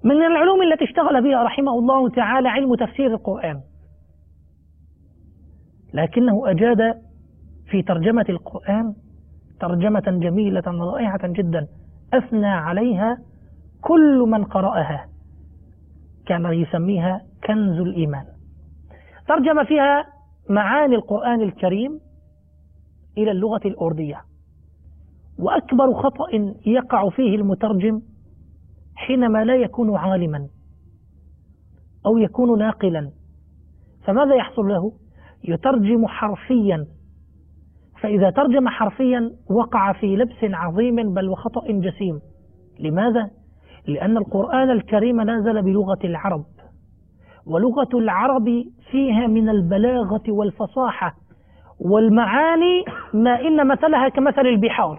من العلوم التي اشتغل بها رحمه الله تعالى علم تفسير القرآن، لكنه أجاد في ترجمة القرآن ترجمة جميلة رائعة جدا أثنى عليها كل من قرأها، كان يسميها كنز الإيمان. ترجم فيها معاني القرآن الكريم إلى اللغة الأردية. وأكبر خطأ يقع فيه المترجم حينما لا يكون عالما أو يكون ناقلا، فماذا يحصل له؟ يترجم حرفيا، فإذا ترجم حرفيا وقع في لبس عظيم بل وخطأ جسيم. لماذا؟ لأن القرآن الكريم نزل بلغة العرب، ولغة العرب فيها من البلاغة والفصاحة والمعاني ما إن مثلها كمثل البحار.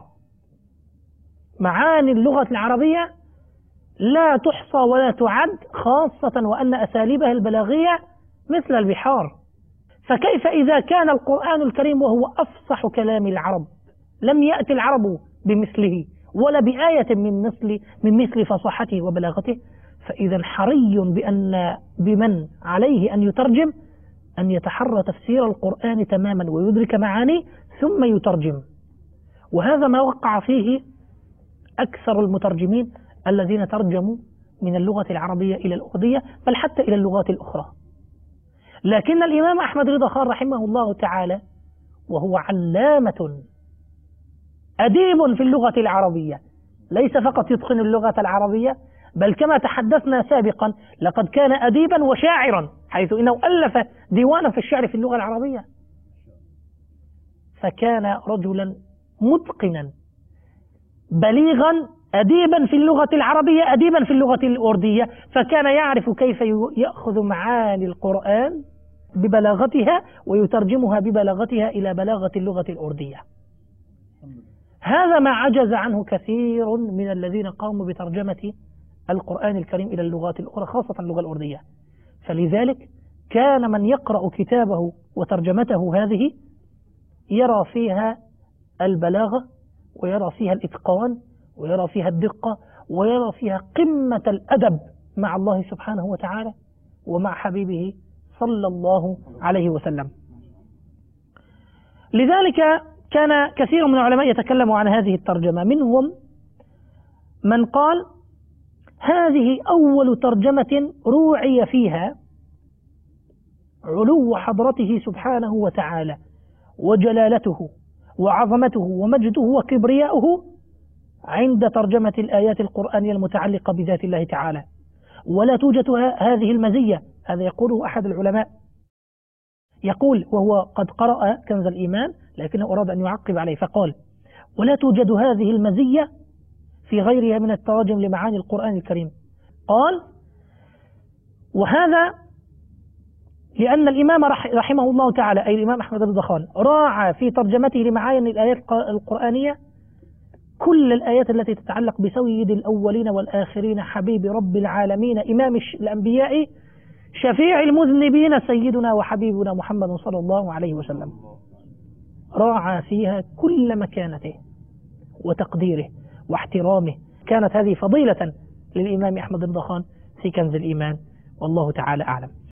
معاني اللغة العربية لا تحصى ولا تعد، خاصة وأن أساليبها البلاغية مثل البحار. فكيف إذا كان القرآن الكريم وهو أفصح كلام العرب، لم يأتي العرب بمثله ولا بآية من مثل فصاحته وبلاغته، فإذا حري بمن عليه أن يترجم أن يتحرى تفسير القرآن تماما ويدرك معانيه ثم يترجم. وهذا ما وقع فيه أكثر المترجمين الذين ترجموا من اللغة العربية إلى الأردية، بل حتى إلى اللغات الأخرى. لكن الإمام أحمد رضا خان رحمه الله تعالى وهو علامة أديب في اللغة العربية، ليس فقط يتقن اللغة العربية، بل كما تحدثنا سابقا لقد كان أديبا وشاعرا، حيث إنه ألف ديوانا في الشعر في اللغة العربية. فكان رجلا متقنا بليغا أديبا في اللغة العربية أديبا في اللغة الأردية، فكان يعرف كيف يأخذ معاني القرآن ببلاغتها ويترجمها ببلاغتها إلى بلاغة اللغة الأردية. هذا ما عجز عنه كثير من الذين قاموا بترجمة القرآن الكريم إلى اللغات الأخرى، خاصة اللغة الأردية. فلذلك كان من يقرأ كتابه وترجمته هذه يرى فيها البلاغة، ويرى فيها الإتقان، ويرى فيها الدقة، ويرى فيها قمة الأدب مع الله سبحانه وتعالى ومع حبيبه صلى الله عليه وسلم. لذلك كان كثير من العلماء يتكلموا عن هذه الترجمة، منهم من قال هذه أول ترجمة روعي فيها علو حضرته سبحانه وتعالى وجلالته وعظمته ومجده وكبرياؤه عند ترجمة الآيات القرآنية المتعلقة بذات الله تعالى. ولا توجد هذه المزية، هذا يقوله أحد العلماء، يقول وهو قد قرأ كنز الإيمان لكنه أراد أن يعقب عليه فقال ولا توجد هذه المزية في غيرها من التراجم لمعاني القرآن الكريم. قال وهذا لأن الإمام رحمه الله تعالى أي الإمام أحمد رضا خان راعى في ترجمته لمعاني الآيات القرآنية كل الآيات التي تتعلق بسيد الأولين والآخرين حبيب رب العالمين إمام الأنبياء شفيع المذنبين سيدنا وحبيبنا محمد صلى الله عليه وسلم. راعى فيها كل مكانته وتقديره واحترامه. كانت هذه فضيلة للإمام أحمد رضا خان في كنز الإيمان، والله تعالى أعلم.